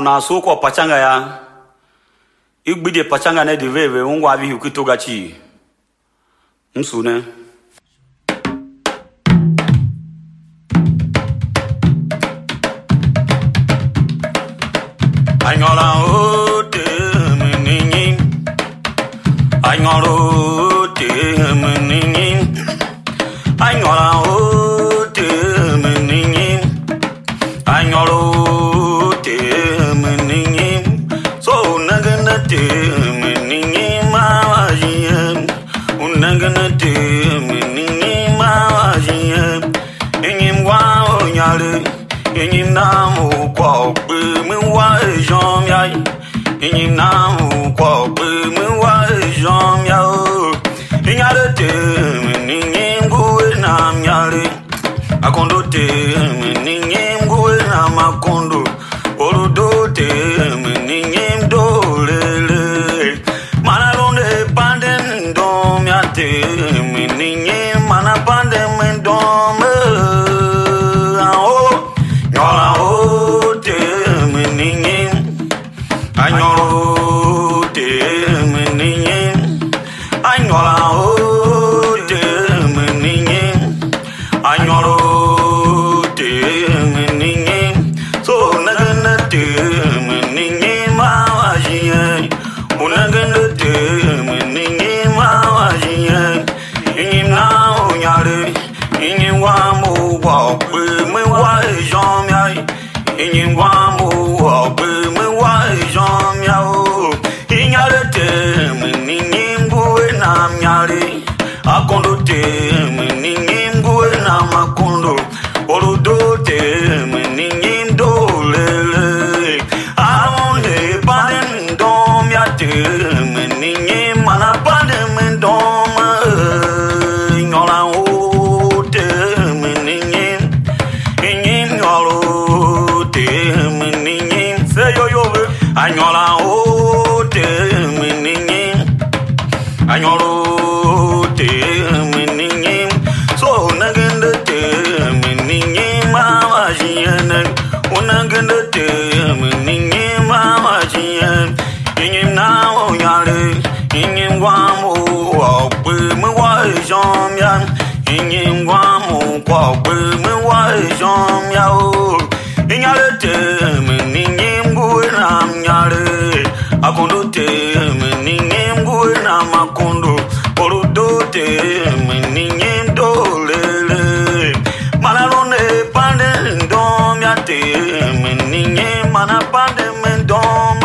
una so ko pachanga ya. Igbide pachanga ne diveve ungwa vi ukitoga chi. Msune. Angola o te menini. Angola o te menini. Angola o te menini. Angola o te menini. So nagana te menini mawajian. Unagana te menini mawajian. Enyim wa onyale. Enyim namu kwa pe me wa jom yai. Enyim namu kwa pe me wa jom yao. Enyale te menini ngwe nam yale. Akondo te menini ngwe nam akondo. Oludo te menini do lele. Manalonde panden dom ya te menini mana panden men dom. Akondo te menini ngwe na makondo. Oludo te menini do lele. Aonde paden dom ya te menini mana paden dom. Ngola o te menini. Ingin ngolo te menini. Say yo yo. Angola o te menini. Angolo Akondo te menini ngwe na makondo. Oludo te menini do lele. Manalone panden dom ya te menini mana panden men dom.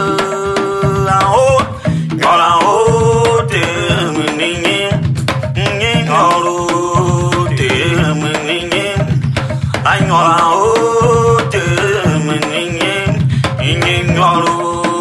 Yola o te menini. Ngolo te menini. Angola o te menini. Ngolo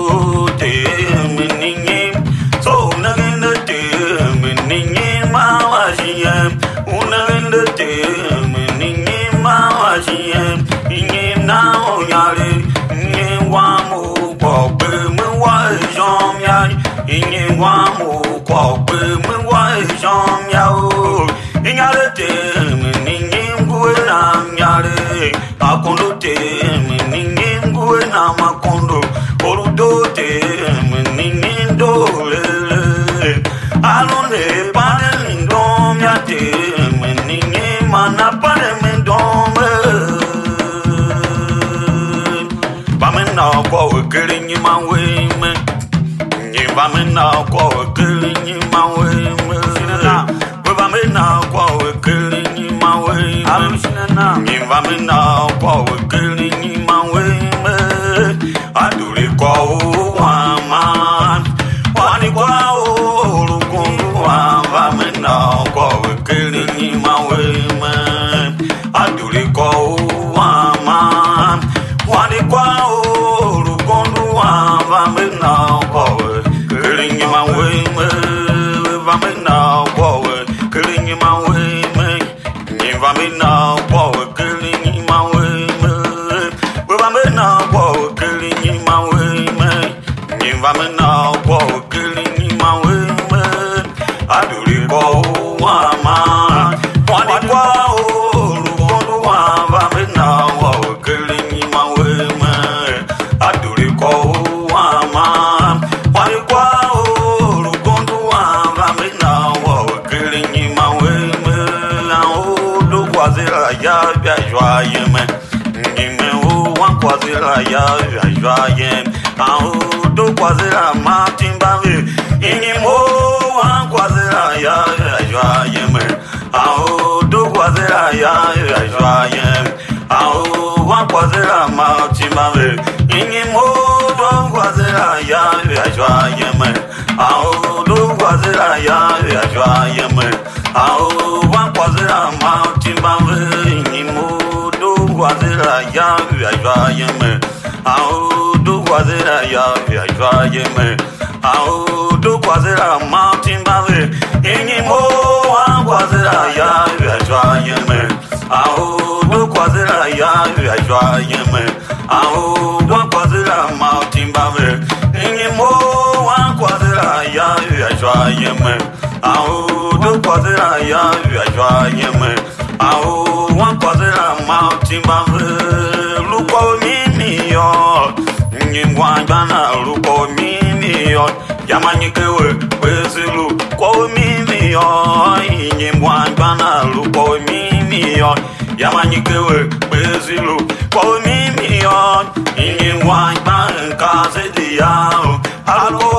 Akondo te menini ngwe na makondo. Oludo te menini do lele. Alone paden dom ya te menini mana paden dom. Bamena kwa wekeli ni mawe me. Ni bamena kwa wekeli ni mawe me. We bamena kwa wekeli ni mawe me. Ni bamena kwa wekeli ni mawe me. Adule kwa uwaman. Wani kwa urukungu wa bamena kwa wekeli ni mawe me. Adule kwa uwaman. Wani kwa urukungu wa bamena kwa wekeli ni mawe me. Bamena kwa wekeli ni mawe me. Ni bamena kwa wekeli ni mawe me. Bamena kwa wekeli ni mawe me. Ni bamena kwa wekeli ni mawe me. Aduli kwa uwaman. Wani kwa urukungu wa bamena kwa wekeli ni mawe me. Aduli la ya joyen au do quase la matin bavé inimo an quase la ya joyen au do quase la ya joyen au an quase la matin bavé inimo do quase la ya joyen au do quase la ya joyen au an quase la matin bavé inimo Guazera ya joyen au do guazera ya joyen au do guazera mountain bavé inimo an guazera ya joyen au do guazera ya joyen au do guazera mountain bavé inimo an guazera ya joyen au do guazera ya joyen au wan kwazera mountain bavé luko mimio ngwa bana luko mimio yamanyi kewe kwesilu ko mimio ngwa bana luko mimio yamanyi kewe kwesilu ko mimio ngwa bana kazedia alko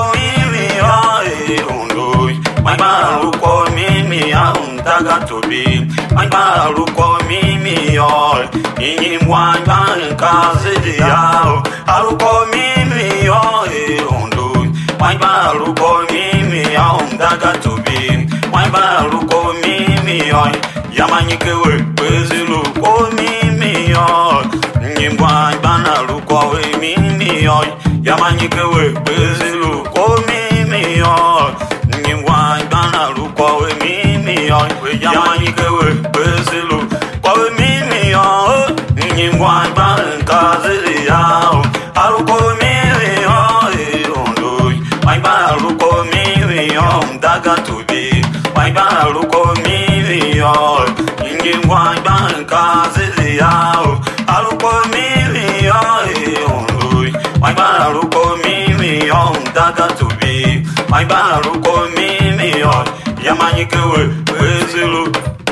mimio ondo bana luko mimio daga tobi Aruko mimi yo, inyi mwanya kazi yao. Aruko mimi yo, ondo. Aruko mimi yo, ndaga tobi. Aruko mimi yo, yamanyikewe kwezilu ko mimi yo. Inyi mwanya aruko mimi yo, yamanyikewe kwezilu ko mimi yo. Inyi mwanya aruko mimi yo, yamanyikewe kwezilu ko mimi yo. Inyi mwanya kazi yao. Aruko mimi yo, ondo. Aruko mimi yo, ndaga tobi. Aruko mimi yo, inyi mwanya kazi yao. Aruko mimi yo, ondo. Aruko mimi yo, ndaga tobi. Aruko mimi yo, yamanyikewe kwezilu.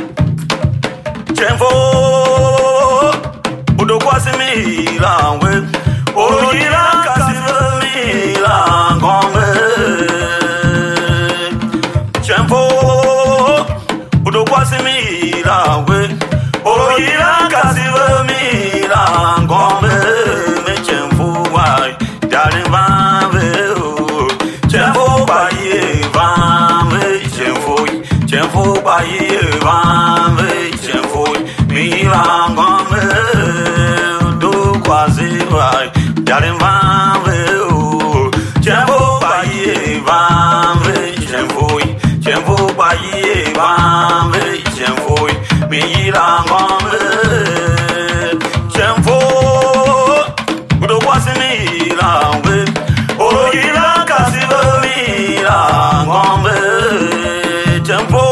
Chemfo udo kwasi milawe oyira kasire milangombe Chemfo udo kwasi milawe oyira kasire milangombe me chemfo wai dare vave chemfo baye vave chemfo baye vave chemfo milangombe do quase vai dare vave chemfo baye vave chemfo baye vave chemfo milangombe chemfo do quase milangombe oyira kasive milangombe chemfo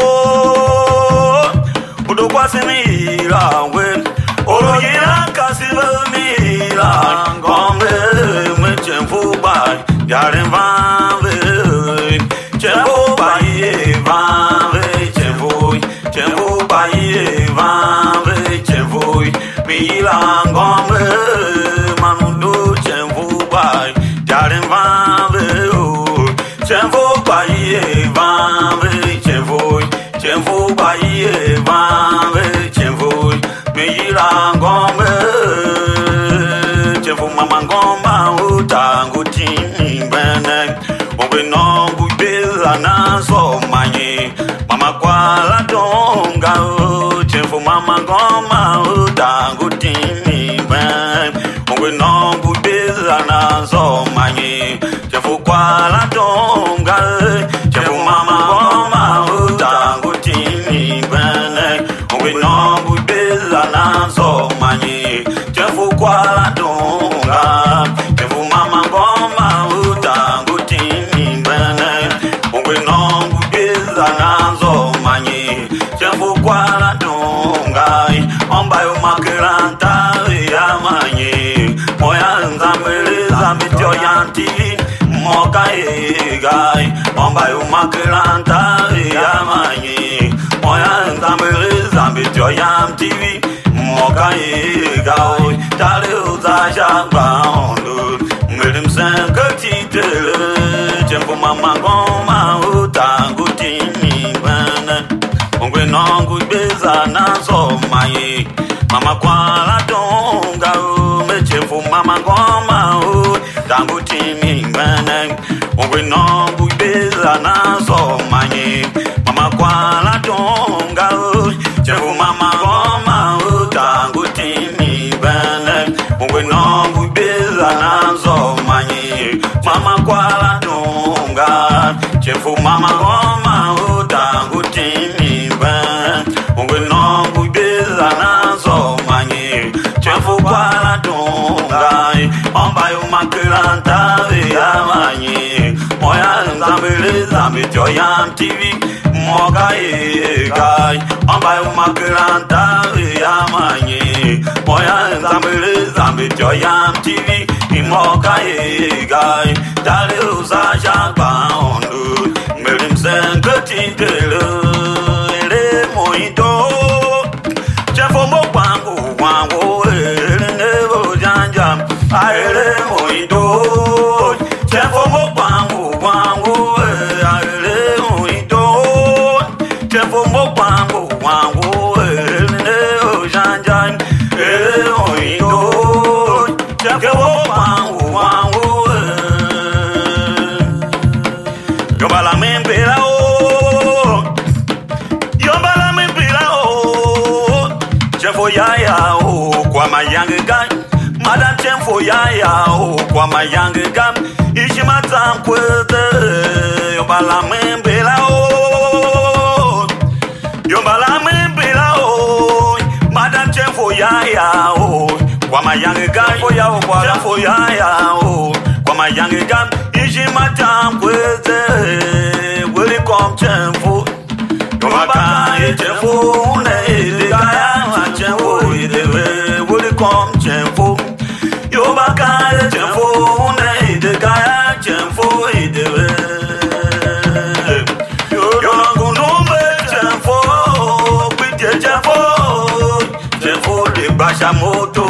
udo kwasi milangwe oyira kasive milangombe me chemfo bai yare vave chemfo bai vave chemfo bai vave chemfo milangombe manundo chemfo bai yare vave chemfo bai vave chemfo bai vave chemfo milangombe chemfo mamangoma utangu timbene onge nongu bela na so manye mama kwala donga chemfo mamangoma utangu timbene onge nongu bela na so manye chemfo kwala donga chemfo mamangoma utangu timbene onge nongu bela na so manye chemfo kwala donga chemfo mamangoma utangu timbene onge nongu bela na so manye chemfo kwala donga ombayo makranta ya manye moya nzamele zamityo yanti moka egai ombayo makranta ya manye moya nzamele zamityo yanti mokai gao tale uza shaba ondu medim sen ketitele tempo mama goma utangu timi bana ongwe nongu beza na so mai mama kwala donga me tempo mama goma utangu timi bana ongwe nongu beza na so mai mama kwala donga tempo mama goma utangu timi bana ongwe nongu beza na so mai mama kwala donga tempo mama goma utangu timi bana ongwe nongu beza na so mai tempo kwala donga ombayo makranta ya mai moya zambele zambetyo ya TV mogai gai ombayo makranta ya mai moya zambele zambetyo ya TV mogai gai dale uza shaba ondu merim sen ketitele ele moito chefo mo kwangu kwangu ele janja ele moito chefo mo kwangu kwangu ele moito chefo mo kwangu kwangu ele janja ele moito chefo mo kwangu kwangu yobala membela o yobala membela o chefo yaya o kwa mayange gan madam chefo yaya o kwa mayange gan ishimata kwete yobala membela o yobala membela o madam chefo yaya o kwa mayange gan chefo yaya o kwa mayange gan ishimata kwete welcome chefo yobaka chefo ne gaya chefo welcome chefo yobaka chefo ne gaya chefo yonagunumbe chefo kwite chefo de basha moto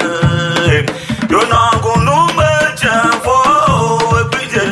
yonagunumbe chefo kwite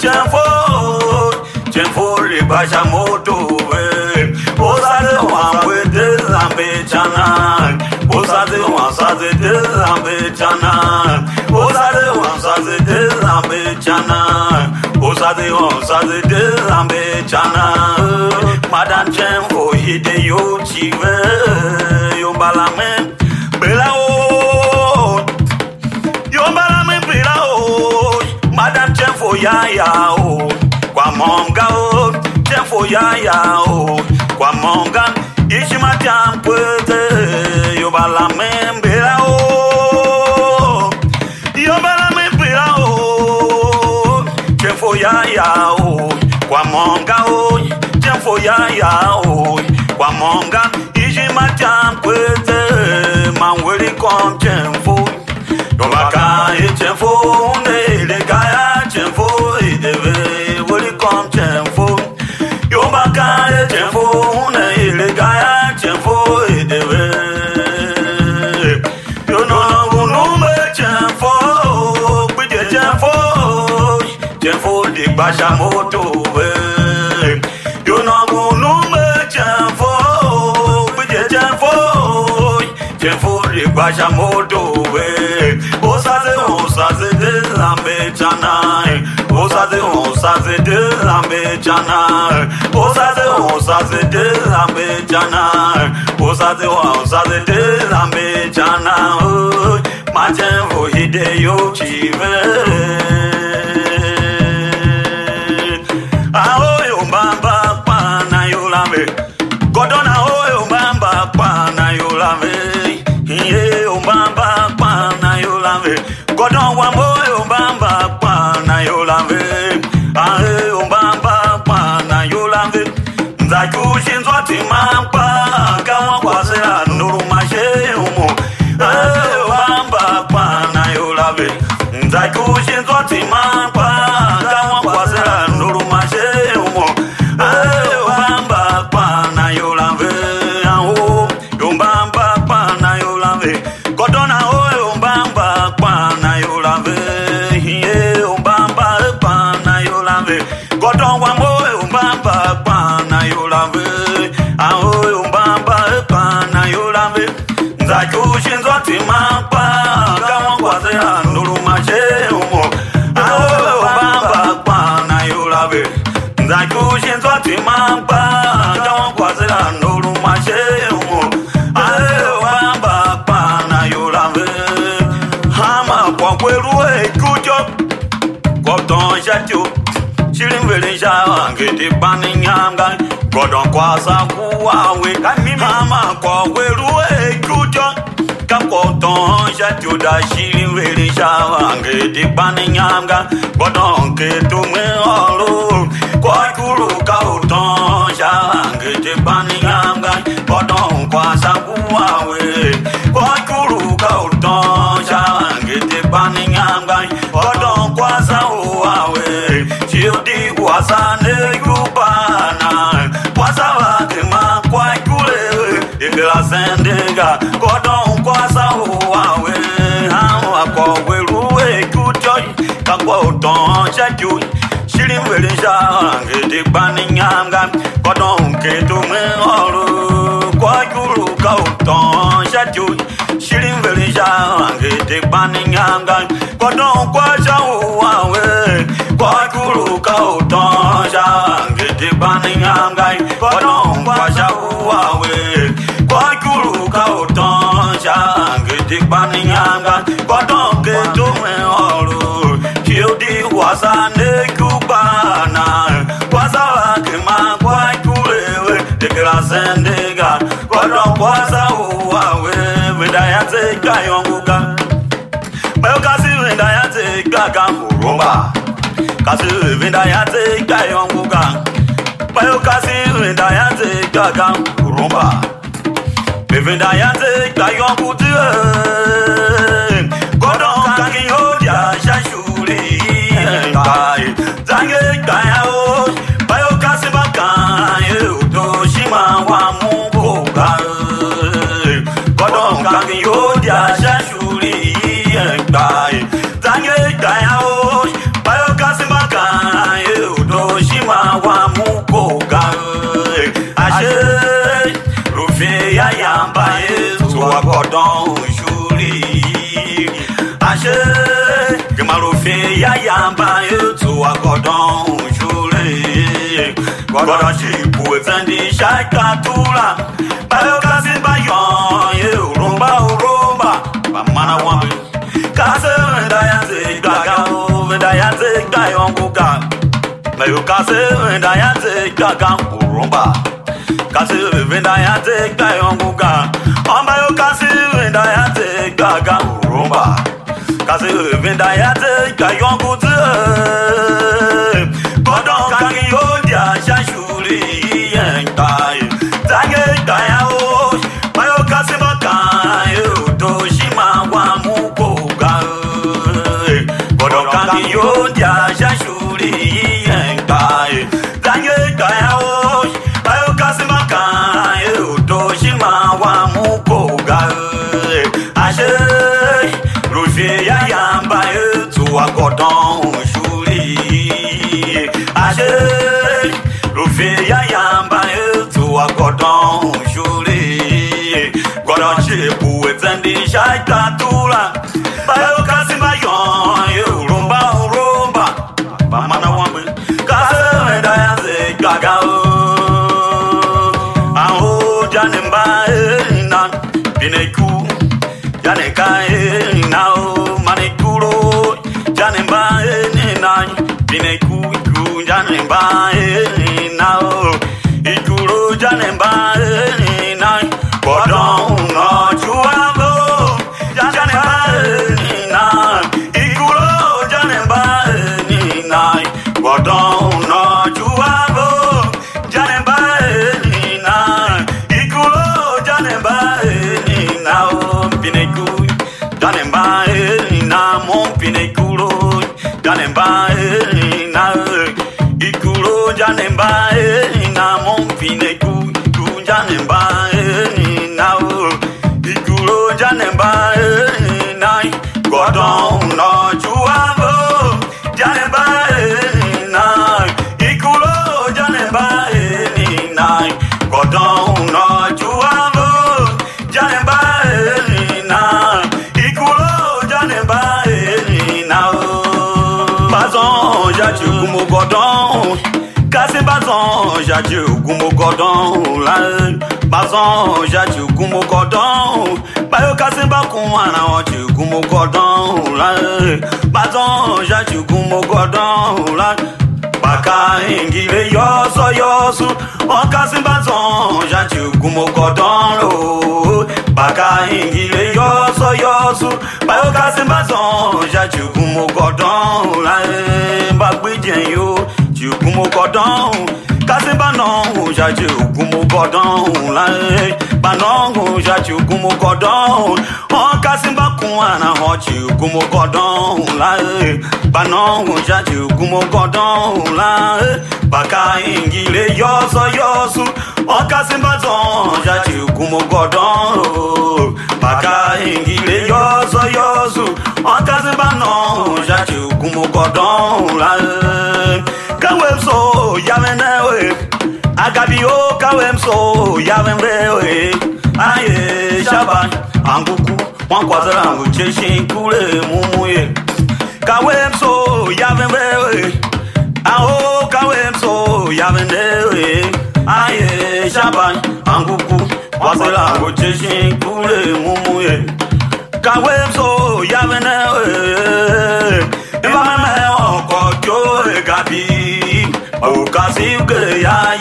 chefo de basha moto osade wamwe de zambe chana osade wasaze de zambe chana osade wasaze de zambe chana osade wasaze de zambe chana madam chefo hide yo chive yo balame bela o yo balame bela o madam chefo yaya o kwa monga o chefo yaya o kwa monga ishimata mpwete yobala membela o yobala membela o chefo yaya o kwa monga o chefo yaya o kwa monga ishimata mpwete manweli kom chefo yobaka chefo ne gaya chefo ideve welcome chefo yobaka chefo ne gaya chefo ideve yono gunumbe chefo kwite chefo de basha moto yono gunumbe chefo kwite chefo de basha moto osaze de lambe chana osaze de lambe chana osaze de lambe chana osaze de lambe chana matemvo hide yo chive aoyo mbamba pana yo lambe godona oyo mbamba pana yo lambe iye mbamba pana yo lambe godon wa moyo mbamba pana yo lambe ae mbamba pana yo lambe nzakushinzwa timampa kawa kwasera nuru mashehumo ae mbamba pana yo lambe nzakushinzwa timampa kawa kwasera nuru mashehumo ae mbamba pana yo lambe aho yo mbamba pana yo lambe pa kama kwa zera nuru mache umo awo bamba pa na yulabe nzaku shinzwa timamba kama kwa zera nuru mache umo awo bamba pa na yulabe hama kwa kweruwe kujo kwa ton shacho shirin vele shawa ngete pani nyanga godon kwa sakuwawe hama kwa kweruwe kujo Kakoton shacho da shirin vele shawa ngete pani nyanga godon ke tume olo kwa kuru kauton shawa ngete pani nyanga godon kwa sakuwawe kwa kuru kauton shawa ngete pani nyanga godon kwa sakuwawe chiodi wasane kubana wasawa kema kwa kule igla sendega godon kwa sakuwawe hawa kwa weruwe kujoy kakwa uton shacho shirin vele shawa ngete pani nyanga godon ke tume olo kwa kuru kauton shacho shirin vele shawa ngete pani nyanga godon kwa sakuwawe kwa kuru kauton shawa ngete pani nyanga godon kwa sakuwawe kwa kuru kauton shawa ngete pani nyanga godon ke tume olo chiodi wasane kubana wasawa kema kwa kulewe dekla sendega godon kwa sakuwawe vidayate kayonguka bayo kasi vidayate gaga urumba kasi vidayate kayonguka bayo kasi vidayate gaga urumba vidayate kayonguka godon kangi hoja shashuri kai zange kayao bayo kasi baka yuto shima wa mukoga godon kangi hoja shashuri kai zange kayao bayo kasi baka yuto shima wa mukoga ashe rufi ya yamba yetu wa godon shuri ashe gemarufi ya yamba yetu wa godon shuri godon shipu etendi shakatula bayo kasi bayon ye urumba bamana wambi kase vendayate gaga vendayate gayonguka bayo kase vendayate gaga urumba kasi vendayate gayonguka ambayo kasi vendayate gaga urumba kasi vendayate gayonguka godon kangi yodia shashuri yenkai zange gayao bayo kasi baka yuto shima wa mukoga godon kangi yodia shashuri yenkai zange gayao bayo kasi baka yuto shima wa mukoga ashe rufi ya yamba yuto wa godon shuri ashe rufi ya yamba yuto wa godon shuri godon chipu etendi shakatula bayo kasi bayon urumba bamana wambi kasi vendayate gaga aho janemba na bineku janeka na manekuro janemba na bineku janemba na ikuro janemba na godon no chuavo janemba na ikuro janemba na godon no chuavo janemba na ikuro janemba na pineku janemba na mon pinekuro janemba na ikuro janemba na mon pineku janemba na ikuro janemba na godon no chuavo janemba na ikuro janemba na godon no chuavo janemba na ikuro jati gumo godon. Kasi bazon jati gumo godon la. Bazon jati gumo godon. Bayo kasi bakumana jati gumo godon la. Bazon jati gumo godon la. Baka ingile yoso yosu. On kasi bazon jati gumo godon lo. Baka ingile yoso yosu. Bayo kasi bazon jati gumo godon la. Bagbejen yo. Gumo godon, kasi banon jati gumo godon la. Banon jati gumo godon, on kasi bakuana hoti gumo godon la. Banon jati gumo godon la. Baka ingile yoso yosu, on kasi bazon jati gumo godon. Baka ingile yoso yosu, on kasi banon jati gumo godon la. Kawem so yavenewe Agabi o kawem so yavenewe Aye shaban Anguku Wankwaza angu cheshin kule mumuye Kawem so yavenewe Aho kawem so yavenewe Aye shaban Anguku Wankwaza angu cheshin kule mumuye Kawem so yavenewe Imame oko joe gabi O kasivke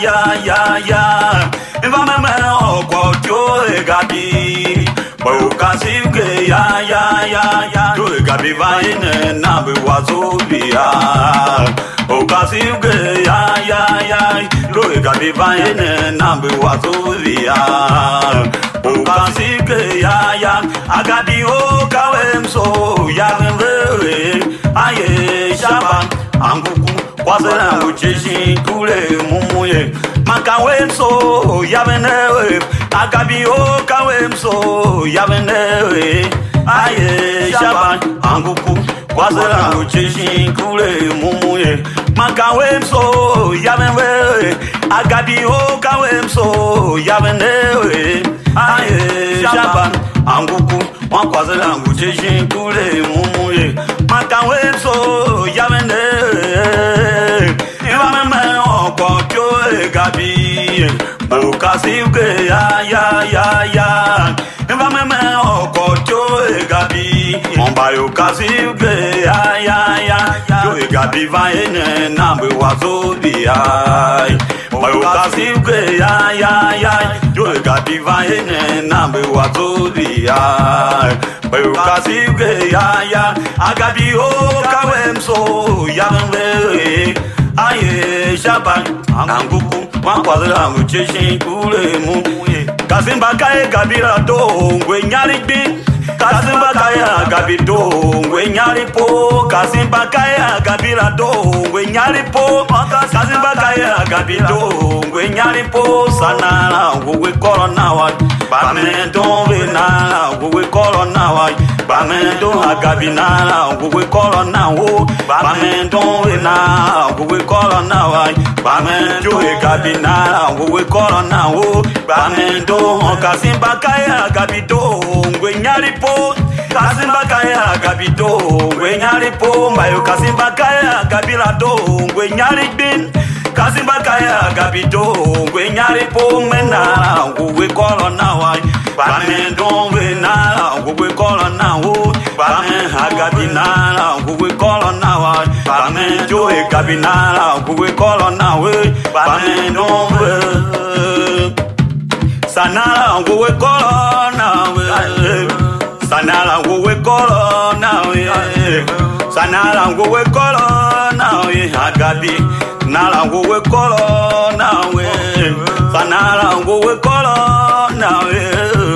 ya Inva meme oko joe gabi O kasivke ya Joe gabi vaine nabe wazobia O kasivke ya Joe gabi vaine nabe wazobia O kasivke ya Agabi o kawemso ya venvere Aye shaban Anguku Wazela ucheshi kule mumuye Makawemso yavenewe Agabi o kawemso yavenewe Aye shaban Anguku Wazela ucheshi kule mumuye Makawemso yavenewe Agabi o kawemso yavenewe Aye shaban Anguku Wakwazela ucheshi kule mumuye Makawemso yavenewe Imame oko joe gabi Okasivke ya Imame oko joe gabi Mombayo kasivke ya Joe gabi vaene nambe wazobia Mombayo kasivke ya Joe gabi vaene nambe wazobia Mombayo kasivke ya Agabi o kawemso yavenewe Aye shaban Anguku Wankwaza mucheshi kule mumuye Kasimba kaya gabira do Ngwe nyari bin Kasimba kaya gabido Ngwe nyari po Kasimba kaya gabira do Ngwe nyari po Kasimba kaya gabido Ngwe nyari po Sanara Ngwe korona wa Bame donve nara Ngwe korona wa Bame don agabi nara Ngwe korona wo Bame donve nara Ngwe korona wa Bame joe gabi nara Ngwe korona wo Bame don Kasimba kaya gabido Ngwe nyari po Kasimba kaya gabido Ngwe nyari po Mayo kasimba kaya gabila do Ngwe nyari bin Kasimba kaya gabido Ngwe nyari po menara Ngwe korona wa Bame donve nara Ngwe korona wo Bame agabi nara Ngwe korona wa Bame joe gabi nara Ngwe korona we Bame donve Sanara Ngwe korona we Sanara Ngwe korona we Sanara Ngwe korona we Agabi Nara Ngwe korona we Sanara Ngwe korona we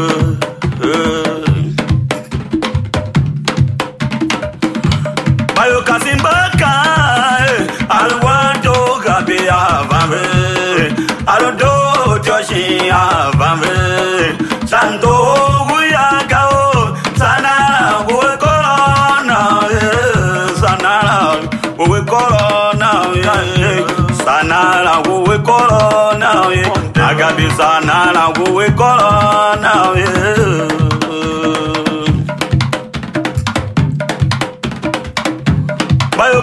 Bayo kasimba kai Alwando gabi avame Alodo joshi avame Santo guyagao Sanara Ngwe korona Sanara Ngwe korona Sanara Ngwe korona Agabi Sanara Ngwe korona Bayo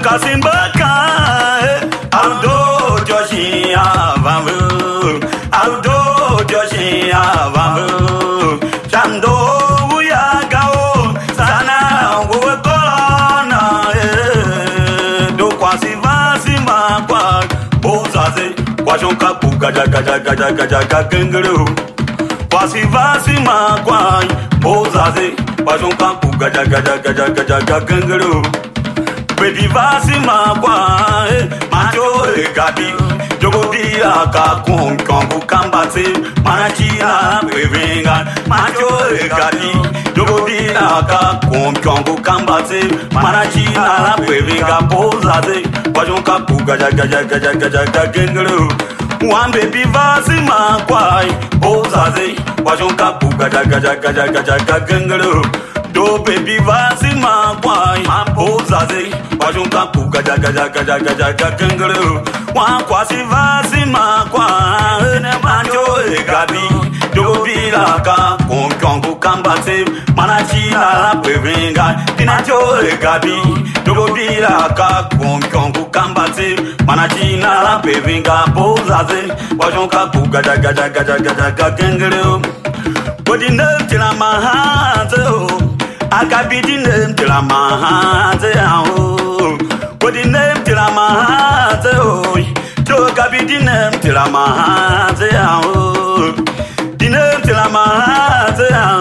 Kasimbaca, Aldo Josia Vamu, Aldo Josia Vamu, Chando Uyagao, Sana Wukolana, do quasi Vasima, Bozaze, Wajonka Pugaja Gaja Gaja Kangaroo, quasi Vasima, Bozaze, Wajonka Pugaja Gaja Kangaroo. Baby Vasima kwa macho gabi jogo dia ka kon kambate manachina bevenga macho gabi jogo dia ka kon kambate manachina bevenga bozaze wajonka puga gaja gengelo one baby Vasima kwa bozaze wajonka puga gaja gengelo do baby Vasima kwa bozaze wajonka puga gaja gengelo one kwasi Vasima kwa ne manjo gabi do bila ka konkongu kambate manachina bevenga dinacho gabi do bila ka konkongu kambate manachina bevenga bozaze wajonka puga gaja gengelo body no tila mahato Akabidi name till I'm a What the name till I'm a to Kabidi name till I'm a the name till I'm a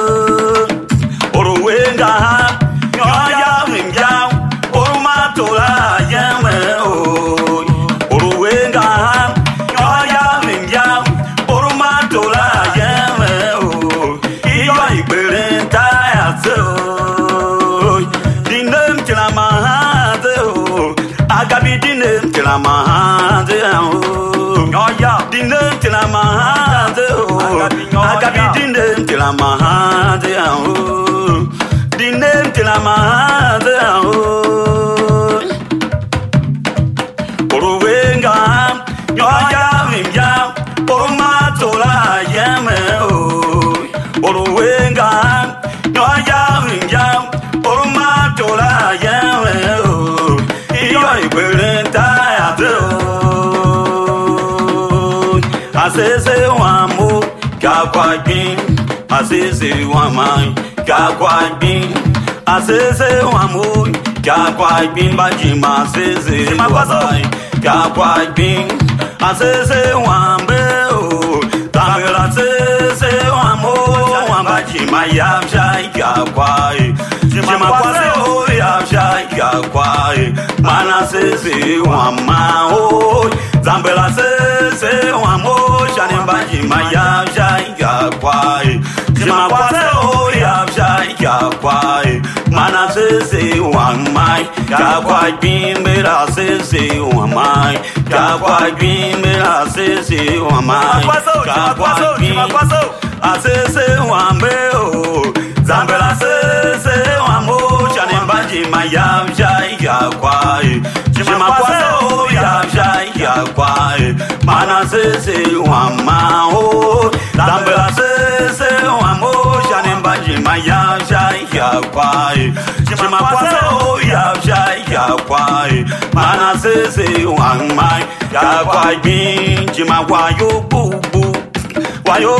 or Wenga, Yam Yam, or Matola Yam, or Wenga, Yam Yam, or Matola Yam, He burning tires. The name till I'm a Agabi the name till I'm a the name till I'm a Agabi the name till I'm a the name till I'm a Uruwenga, Yam, Ormatola Yam, Uruwenga, Yam, Ormatola Yam, He burning tire. I say one more, Kakwagin, I say one mine, Kakwagin, I say one more, Kakwagin, Bajima says, Kakwagin, I say one bell, Tamila say one more, one Bajima Yamshai, Kakwai, Jima Yamshai, Kakwai, Mana says one mao, Zambela says one more, Shanim Bajima Yamshai, Kakwai, Jima Yamshai, Kakwai, Mana says one my, Kakwai beam, but I say one my, Kakwai beam, but I say one my, Kakwai beam, I say one bell, Zambela say one more, Shanim Bajima Yamshai, Kakwai, Jima Yamshai, Kakwai, Mana say one mao, Zambela say one more, Shanim Bajima Yamshai, Kakwai, Jima Yamshai, Kakwai, Mana say one my, Kakwai beam, Jima Wayo boo boo, Wayo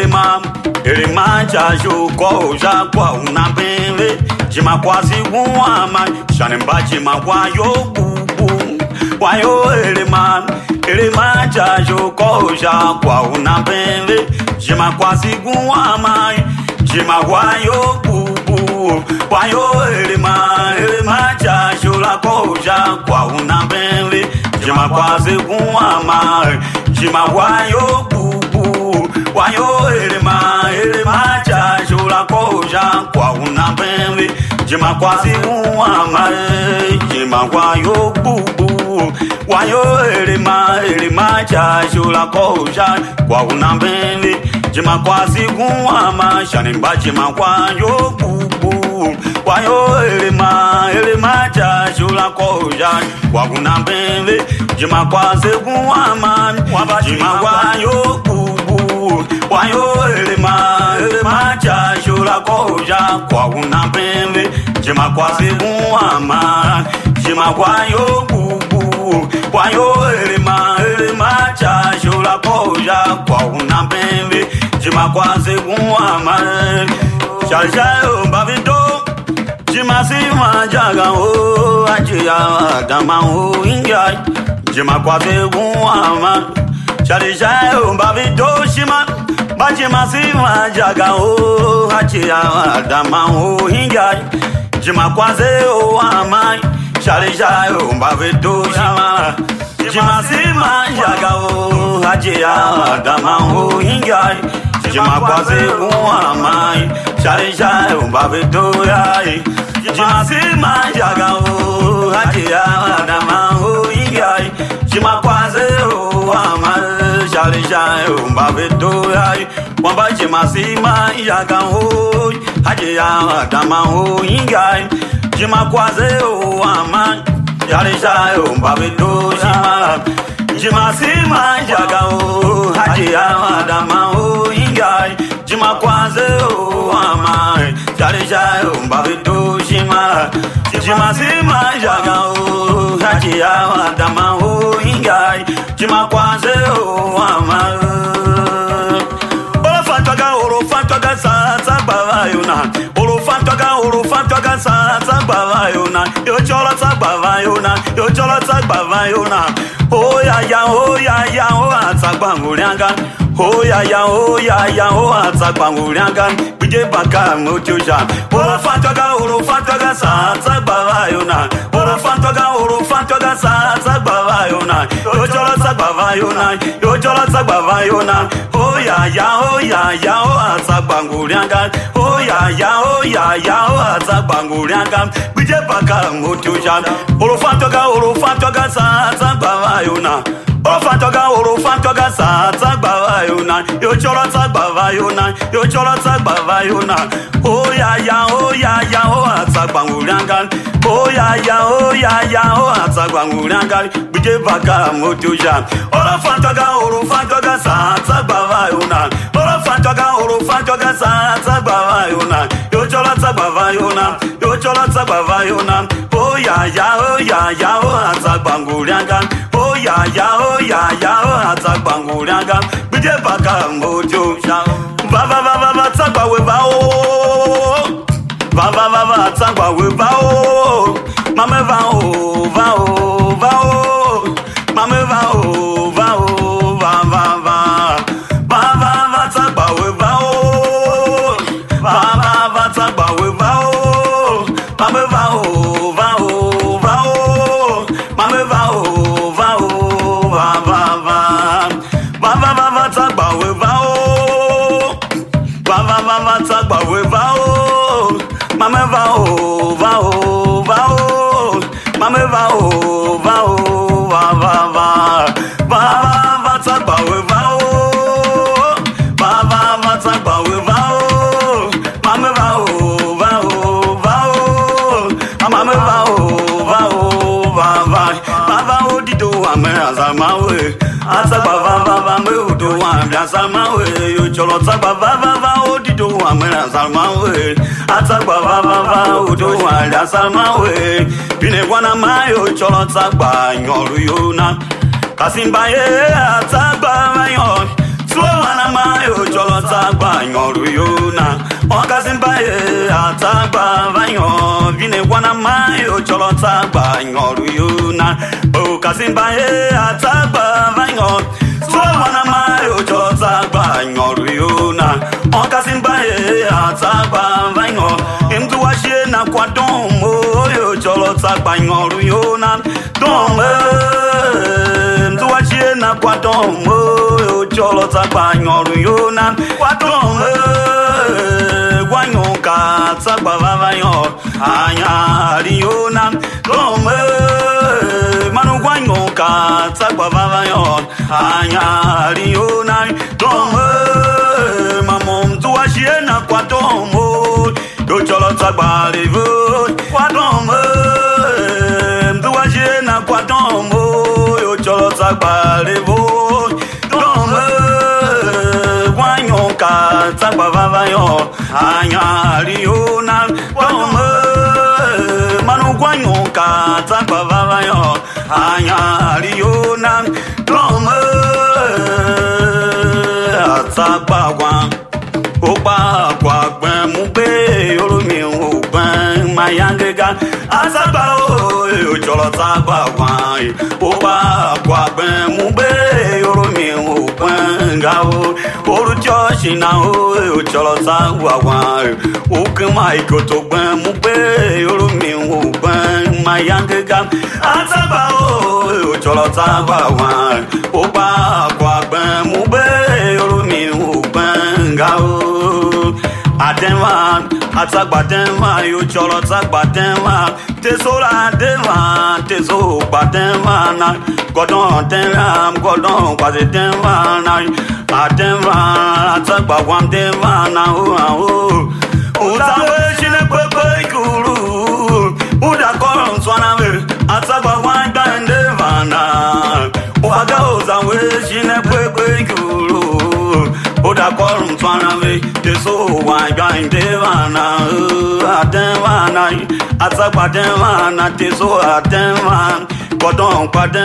Erima Jajo Koja Kwa Unabele, Jima Kwasi Wama, Shanemba Jima Wayo boo boo, Wayo Erima Jajo Koja Kwa Unabele, Jima Kwasi Wama, Jima Wayo boo boo, Wayo Erima Jajo La Koja Kwa Unabele, Jima Kwasi Wama, Jima Wayo boo boo, Wayo Erima Jajo La Koja Kwa Unabele, Jima Kwasi Wama, Jima Wayo boo boo, Wayo Erima Jajo La Koja Kwa Unabele, Jima Kwasi Wama, Shanemba Jima Wayo boo boo, Wayo Erima Jajo La Koja Kwa Unabele, Jima Kwasi Wama, Jima Wayo boo boo, Wayo Erima Jajo La Koja Kwa Unabele, Jima Kwasi Wama, Jima kwayo bubu, kwayo elema cha shola koja kwa unapembe. Jima kwaze kuama, sharishayo babido. Jima sima jaga o, ajia dama o ingai. Jima kwaze kuama, sharishayo babido shima. Bajima sima jaga o, ajia dama o ingai. Jima kwaze o amai. Sharishayo babido shima. Jima sima jaga o, ajia dama o ingai. Jima kwaze kuamai. Sharishayo babido yai. Jima sima jaga o, ajia dama o ingai. Jima kwaze kuamai. Sharishayo babido yai. Wamba jima sima jaga o, ajia dama o ingai. Jima kwaze kuamai. Sharishayo babido shima. Jima sima jaga o, ajia dama o ingai. Jima kwaze kuamai. Sharishayo babido shima. Jima sima jaga o, ajia dama o ingai. Jima kwaze kuamai. Orofantoga sa bavayona. Orofantoga sa bavayona. Yo chola sa bavayona. Yo chola sa bavayona. Oh ya ya oh atsabangulanga. Oh ya ya oh atsabangulanga. Bije baka mojoja. Orofantoga sa bavayona. Orofantoga sa bavayona. Yo chola sa bavayona. Yo chola sa bavayona. Oh ya ya oh atsabangulanga. Oh ya ya oh atsabangulanga. Bije baka mojoja. Orofantoga sa bavayona. Orofantoga sa bavayona. Yo chola sa bavayona. Yo chola sa bavayona. Oh ya ya oh atsabangulanga. Oh ya ya oh atsabangulanga. Bije baka mojoja. Orofantoga sa bavayona. Orofantoga sa bavayona. Yo chola sa bavayona. Yo chola sa bavayona. Oh ya ya oh atsabangulanga. Oh ya ya oh atsabangulanga. Bije baka mojoja. Va tsagba we va o. Va tsagba we va o. Mame va o. Mame va o. Va tsagba we va o. Va tsagba we va o. Mame va o. Mame va o. Va tsagba we va o. Va tsagba we va o. Mame va o. Mame va o. Va tsagba we va o. Va tsagba we va o. Mame va o. Mame va o dido ame azama we. Atsagba va me udo ame azama we. Yo cholo tsagba va o dido ame azama we. Atsagba va udo ame azama we. Bine wana mayo cholo tsagba nyoru yona. Kasimba ye atsagba mayo. Suwana mayo cholo tsagba nyoru yona. Kasimba ye atsagba mayo. Bine wana mayo cholo tsagba nyoru yona. Kasimba ye atsagba mayo. Suwana mayo cholo tsagba nyoru yona. Kasimba ye atsagba mayo. Imtu washe na kwa domo. Yo cholo tsagba nyoru yona. Domo. Imtu washe na kwa domo. Yo cholo tsagba nyoru yona. Kwa domo. Wanyoka tsagba vavayo. Anyari yona. Domo. Manu wanyoka tsagba vavayo. Anyari yona. Domo. Mamom tu washe na kwa domo. Yo cholo tsagba revo. Kwa domo. Tu washe na kwa domo. Yo cholo tsagba revo. Domo. Wanyoka tsagba vavayo. Anyari yona. Domo. Manu wanyoka tsagba anyariona lome atsagbawa opa kwagbe mugbe oromi ogbe mayangega asagba ojolo tsagbawa opa kwagbe mugbe oromi ogbe ngao orujo shina ojolo tsagbawa okema ikotogbe mugbe oromi ogbe mayangega asagba ojolo tsagbawa opa kwagbe mugbe oromi ogbe ngao Adema, Atsagbadema, you cholo Tsagbatema, Tesora Dema, Teso Badema, Godon Deram, Godon Quazidema, Adema, Atsagbawam Dema, Uzawe Shine Pepe Guru, Uda Koron Swaname, Atsagbawam Dandevana, Uaga Uzawe Shine Pepe Guru. Oda korum twaname teso wine devana ademana atsagbademana teso ademan godon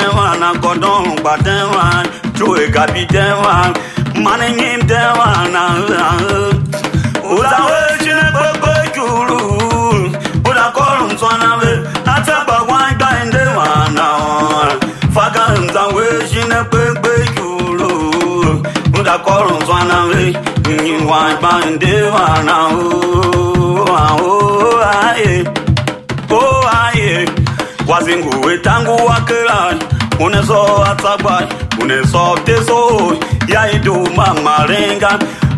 pademan joe gabi deman maningim devana Oda wechine pepe guru Oda korum twaname atsagbawan devana faganza wechine pepe guru Uda korum twaname you want bandevana aye wazingu wetangu wakera uneso atsagba uneso teso yaidu mamarenga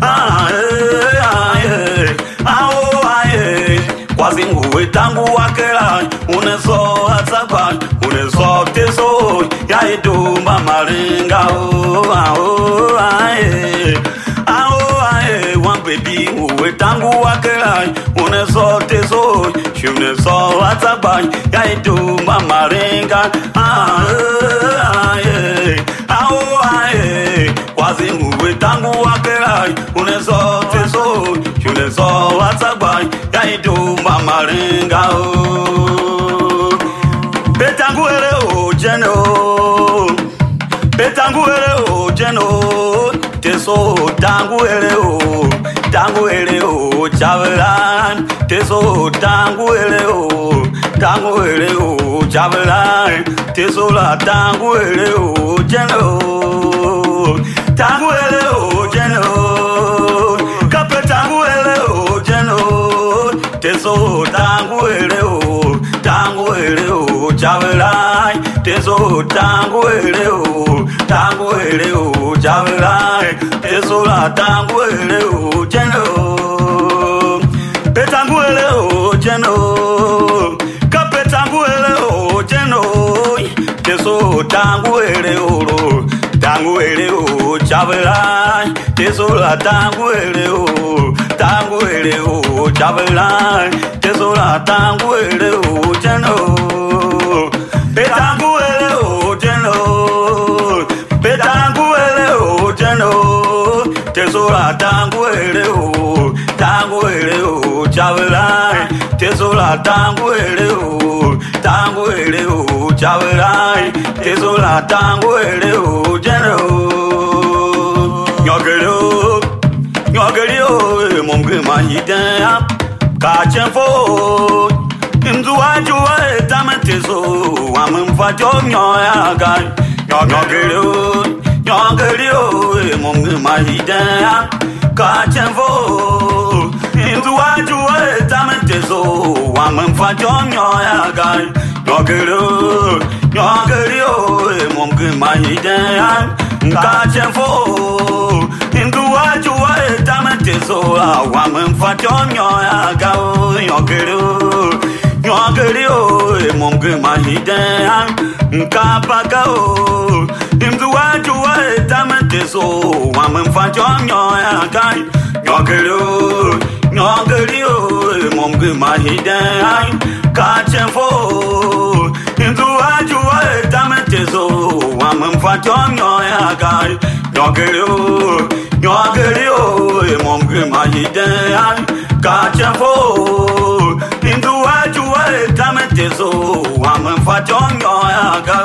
aye wazingu wetangu wakera uneso atsagba uneso teso yaidu mamarenga one baby we tangu wakera uneso teso uneso atsagba yaidu mamarenga wazingu we tangu wakera uneso teso uneso atsagba yaidu mamarenga betangu ere o jeno teso tangu ere o chavelan teso tangu ere o chavelan teso la tangu ere o jeno kape tangu ere o jeno teso tangu ere o chavelan teso tangu ere o chavelan teso la tangu ere o jeno petanguele o jeno kapetanguele o jeno teso tanguele o chavela teso la tanguele o chavela teso la tanguele o jeno petanguele o jeno teso la tanguele o chavela teso la tanguele o chavela teso la tanguele o jeno nyogero monge mahidea kachefo imzuajua etameteso amemfajo nyoyaga nyogero monge mahidea kachefo imzuajua etameteso amemfajo nyoyaga nyogero monge mahidea kachefo imzuajua etameteso amemfajo nyoyaga nyogero monge mahidea nkapagao imzuajua etameteso amemfajo nyoyaga nyogero monge mahidea kachefo imzuajua etameteso amemfajo nyoyaga nyogero monge mahidea kachefo imzuajua etameteso teso wamemfatonyo yaga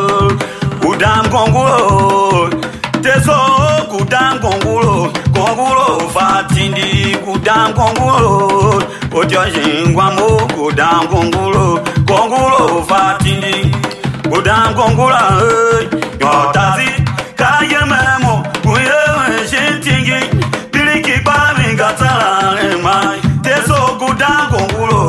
kudam konguro teso kudam konguro fatindi kudam konguro ojojingwa mo kudam konguro fatindi kudam kongura yotazi kayememo kuye shintingi diriki pami gatara mai teso kudam konguro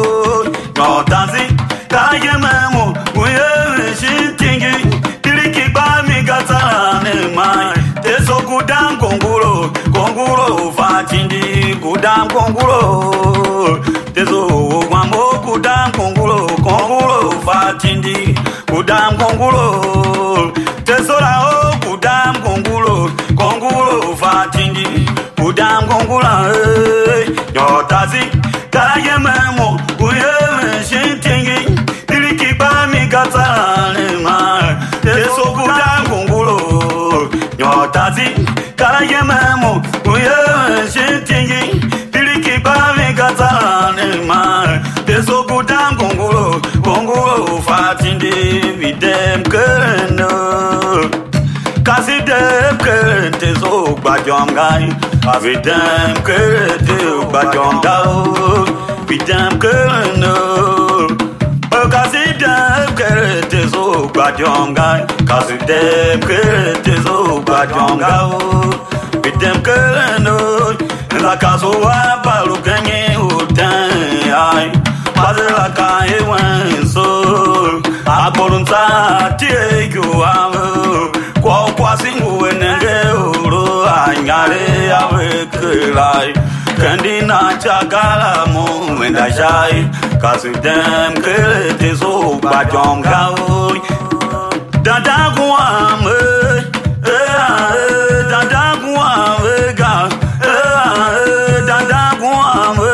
yotazi kayememo kuye shintingi diriki pami gatara mai teso kudam konguro fatindi kudam konguro teso wamo kudam konguro fatindi kudam konguro tesora o kudam konguro fatindi kudam kongura yotazi kayememo kuye shintingi diriki pami gatane ma teso kudam konguro yotazi kayememo kuye shintingi diriki pami gatane ma teso kudam konguro fatindi videm kerno kasi dem kerte so gbajom gai avidem kerte gbajom dao videm kerno kasi dem kerte so gbajom gai kasi dem kerte so gbajom dao videm kerno la kaso wa balu kenye utan ai Bazela kai wenso akorunta tiegu amu kwa singu enenge uro anyare avekelai kandina chakala mu mendashai kasudem kete so bajonga dada guame dada guame ga dada guame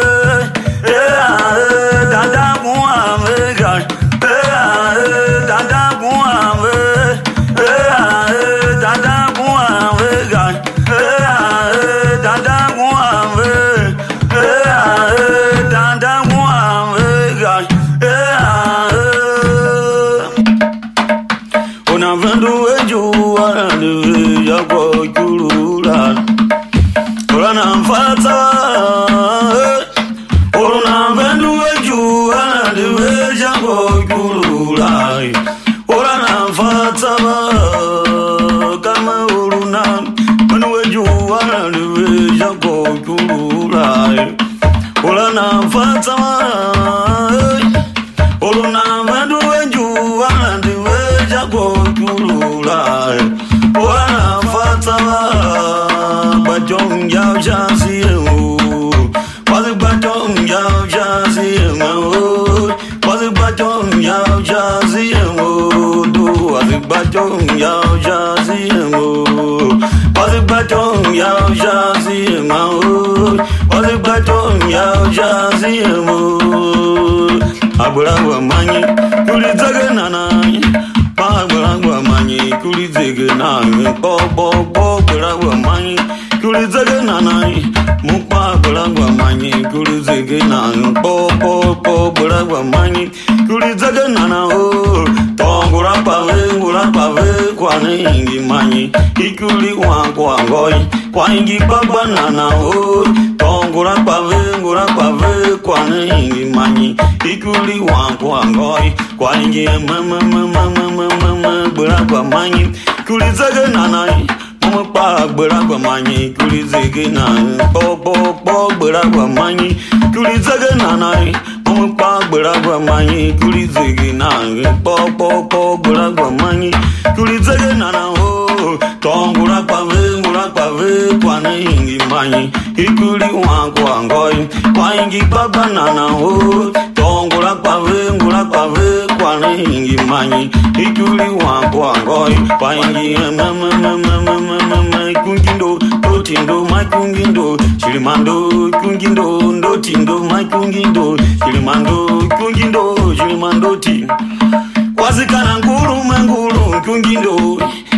dada guame ga dada guame dada guame ga dada guame dada guame ga ona vendo ejuwa ya ko kurula ona mfata ona vendo ejuwa ya ko kurula ona mfata kama uruna vendo ejuwa ya ko kurula ona mfata ona vendo ejuwa ya ko kurula ona mfata bajong yao jasi was it bajong yao jasi was it bajong yao jasi do was it bajong yao jasi was it bajong yao jasi was it bajong yao jasi aburawa manyi kuli zaganana aburawa manyi kuli zaganana bo aburawa manyi kuli zaganana mupa aburawa manyi kuli zaganana bo aburawa manyi kuli zaganana tongura pave kwaningi manyi ikuli wangoi kwaningi babanana tongura pave kwaningi manyi ikuli wangoi kwaningi mama buragwa manyi kuli zaganana pa buragwa manyi kuli zaganana bo buragwa manyi kuli zaganana pa buragwa manyi kuli zaganana bo buragwa manyi kuli zaganana tongura pave kwaningi manyi ikuli wangoi kwaningi babanana tongura pave kwaningi manyi ikuli wangoi kwaningi mama kungindo dotindo mai kungindo chilimando kungindo dotindo mai kungindo chilimando ti kwazikana nguru kungindo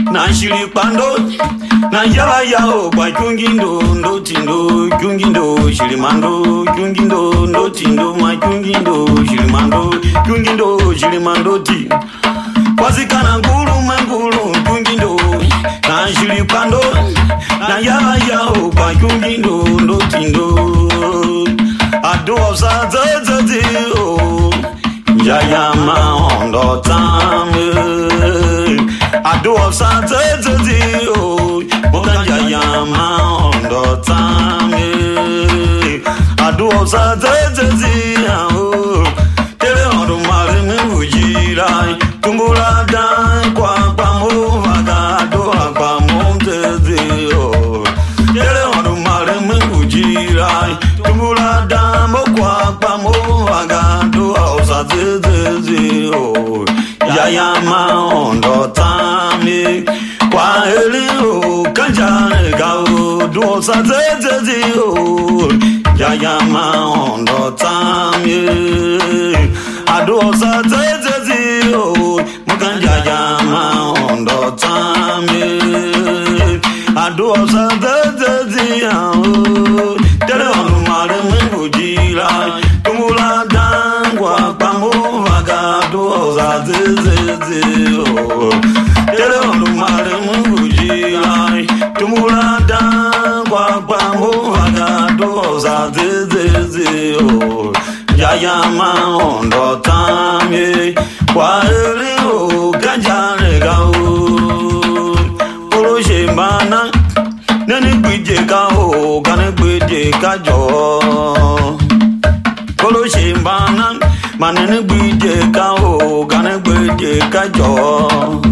na shiri pando na yala yao kwa kungindo ndo tindo kungindo shiri mando kungindo ndo tindo ma kungindo shiri mando kungindo shiri mando ti kwazikana ngulu mangulu kungindo na shiri pando na yala yao kwa kungindo ndo tindo ado sa zazati o yaya ma ondo tame ado sa zazati o moka yaya ma ondo tame ado sa zazati o tere ondo mare me ujira tumbula dan kwa mo vaga ado kwa mo tezi o tere ondo mare me ujira tumbula dan kwa mo vaga ado sa zazati o yaya ma ondo tame kwa eli o kanjane ga o do sa zazati o yaya ma ondo tame ado sa zazati o mukanja yaya ma ondo tame ado sa zazati o tere onu mare mujira tumula dangwa pamo vaga do sa zazati o tere onu mare mujira tumula dangwa pamo vaga do sa zazati o yaya ma ondo tame kwa ele o kanjane ga o polo shembana nani gbije ka o kane gbije ka jo polo shembana manene gbije ka o kane gbije ka jo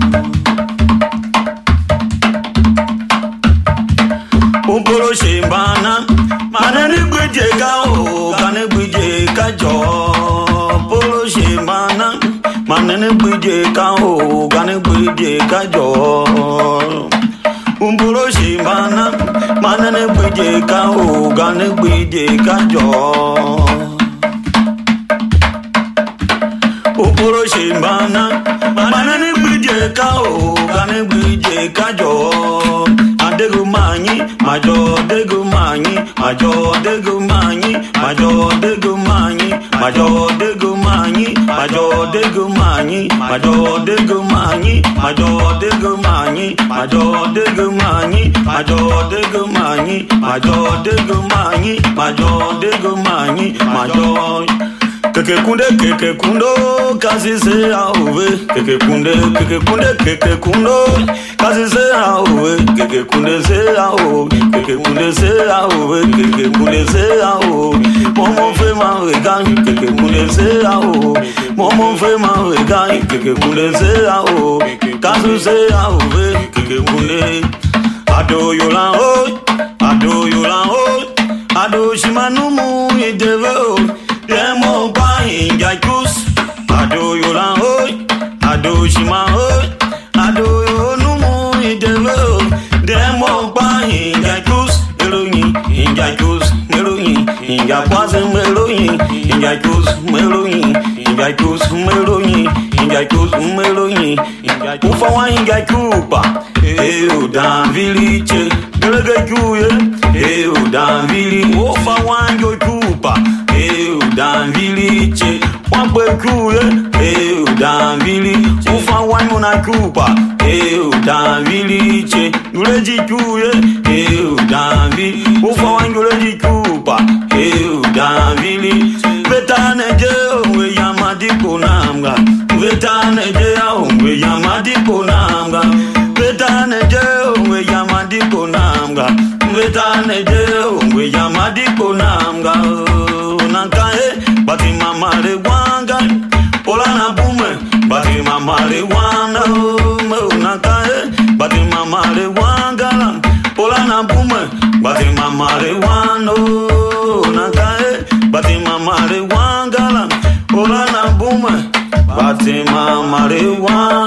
polo shembana manene gbije ka o kane gbije ka jo polo shembana manene gbije ka o kane gbije ka jo polo shembana manene gbije ka o kane gbije ka jo polo shembana manene gbije ka o kane gbije ka jo adego manyi majo dego manyi majo dego manyi majo dego manyi majo dego manyi majo dego manyi majo dego manyi majo dego manyi majo dego manyi majo dego manyi majo dego manyi majo dego manyi majo keke kundo kasi se awe keke kundo kasi se awe keke kunde se awe keke kunde se awe keke kunde se awe momo fe ma regan keke kunde se awe momo fe ma regan keke kunde se awe kasu se awe keke kunde ado yola o ado shimanumu ideve o demo pa injakus ado yola o ado shima o ado yonumu ideve o demo pa injakus meloyin injakwase meloyin ufawa injakupa o danviliche delegajuye o danvili ufawa injakupa o danviliche wapekuye o danvili ufawa munakupa o danviliche ulejikuye o danvili ufawa ulejikupa o danvili vetaneje we yamadiko namga vetaneje we yamadiko namga vetaneje we yamadiko namga vetaneje we yamadiko namga nankae bati mamale wanga ola na bume bati mamale wana nankae bati mamale wanga ola na bume bati mamale wana nankae bati mamale wanga ola na bume bati mamale wana